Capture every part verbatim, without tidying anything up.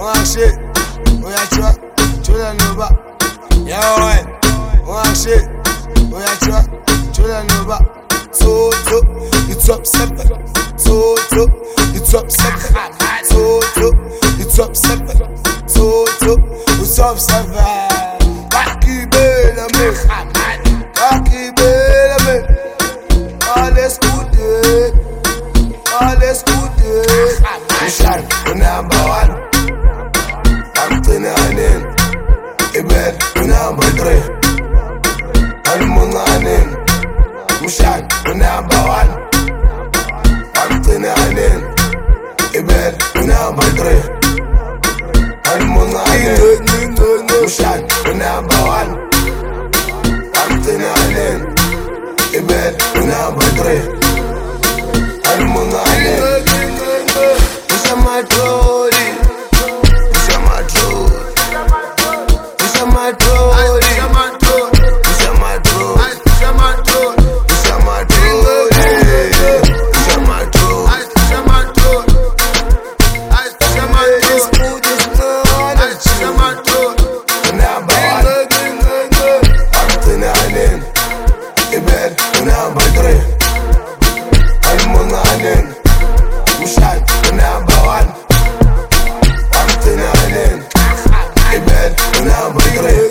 One shit, we are truck, children over. Yeah, right. One shit, we are truck, children over. So, so, it's up seven. So, so, it's up seven. So, so, it's up seven. So, so, it's up seven. Kaki bela me, kaki bela me. All is good, all is good. Shine, number one. I'm tinanin, ibed number three. I'm munanin, mushan number one. I'm tinanin, ibed number three. I'm munanin, mushan number one. I'm tinanin, ibed number three. I'm munanin. Push on my trolley. Push on my trolley. Push on my trolley. Push on my trolley. Push on my trolley. Push on my trolley. Push on my trolley. Push on my trolley. Push on my trolley. This food is good. Push on my trolley. Number one. I'm tinanin. Ibed number three. I'm munanin. Mushan number one. I'm tinanin. Ibed number three.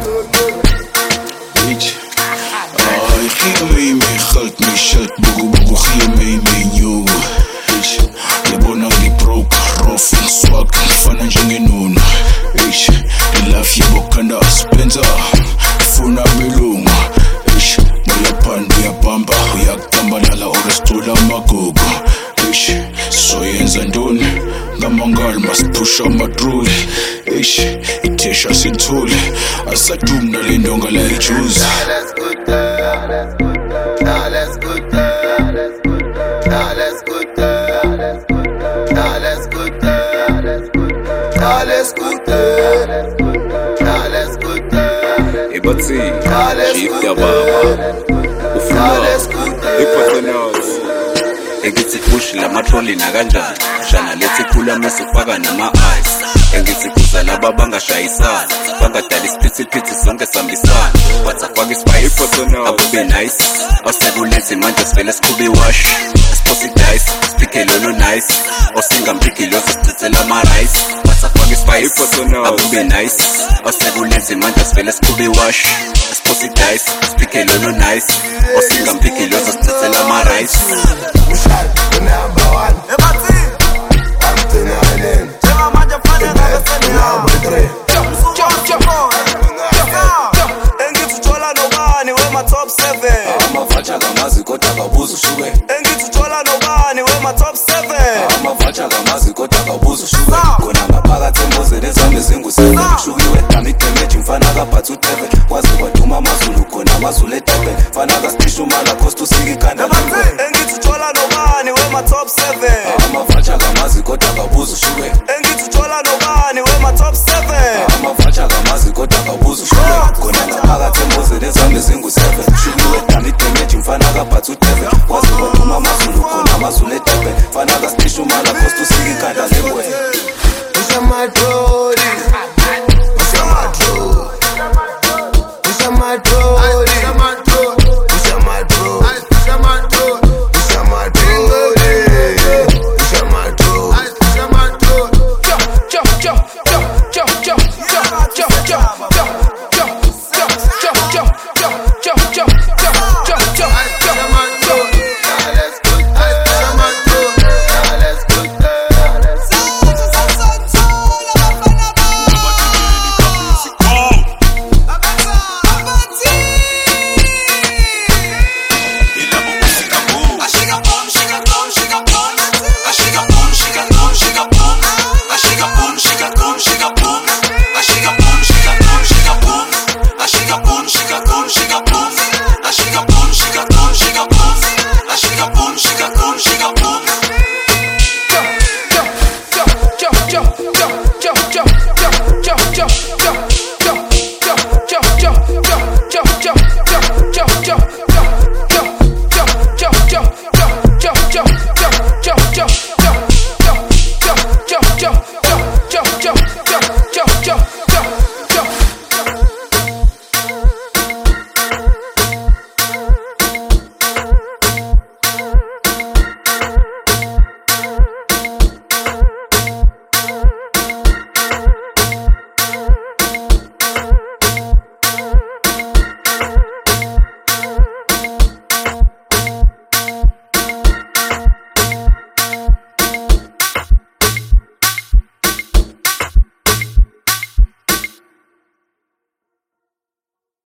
Bitch, ay, kiyamay may halt may shot. Bugo-bugo kiyamay may new. Bitch, yabona ngi-broke, rough, swag, fana njengenuna. Bitch, ilaf yabokanda Spencer, ifuna belungu. Bitch, moyaphanda uyabhamba, uyakutambalala or isicula amagugu. Bitch, soyenza ntoni ngamangali masipusha amadruli. Eish, ithesha sinthule asadumi nale ndonga la ijuzi. Let's go there, let's go there, let's go there, let's go there, let's go there, let's go there, let's go there, let's go there, let's go there, let's go there. Ibatsi, Shifta Baba, Ufuna, Ipatanaz. Engithi push la matroli nakanjani shana lethi khula mesifaka nama ice engithi kuza laba bangashayisana bangadala isiphithi sonke sambisana wathafaka ispice akube nice awusekulenzi manje sivele sikhube wash siposi dice speak lolo nice osinga mphiki lo sicithela ama rice wathafaka ispice akube nice awusekulenzi manje sivele sikhube wash siposi dice speak lolo nice osinga mphiki lo sicithela ama rice. Mushan number one. I'm tinanin. Ibed number three. Engithutola nobani wema top seven. Amavacha kamazi kodwa kabuza ushuke. Engithutola nobani wema top seven. Amavacha kamazi kodwa kabuza ushuke. Khona ngaphakathi embozeni ezami zingu-seven. Ushukiwe dami damage mfana kaphatha uteve. Kwazi kwaduma amazulu khona amazulu eTurban. Mfana kastisha umala cost usika ikhanda. Engithutola nobani wema top seven. Amavacha kamazi kodwa kabuza ushuke. Engithutola nobani wema top seven. Amavacha kamazi kodwa kabuza ushuke. Khona ngaphakathi embozeni ezami zingu-seven. Ushukiwe dami damage mfana kaphatha uteve. Kwazi kwaduma amazulu khona amazulu eTurban. Mfana kastisha umala cost usika ikhanda. Push on my trolley. Push on my trolley. Push on my trolley. Push on my trolley. Push on my trolley. Push on my trolley. Push on my trolley. Push on my trolley. Jump, jump, jump, jump, jump, jump, jump, jump, jump, jump, jump, jump, jump, jump, jump, jump, jump, jump, jump. Jump, jump, jump, jump, jump, jump.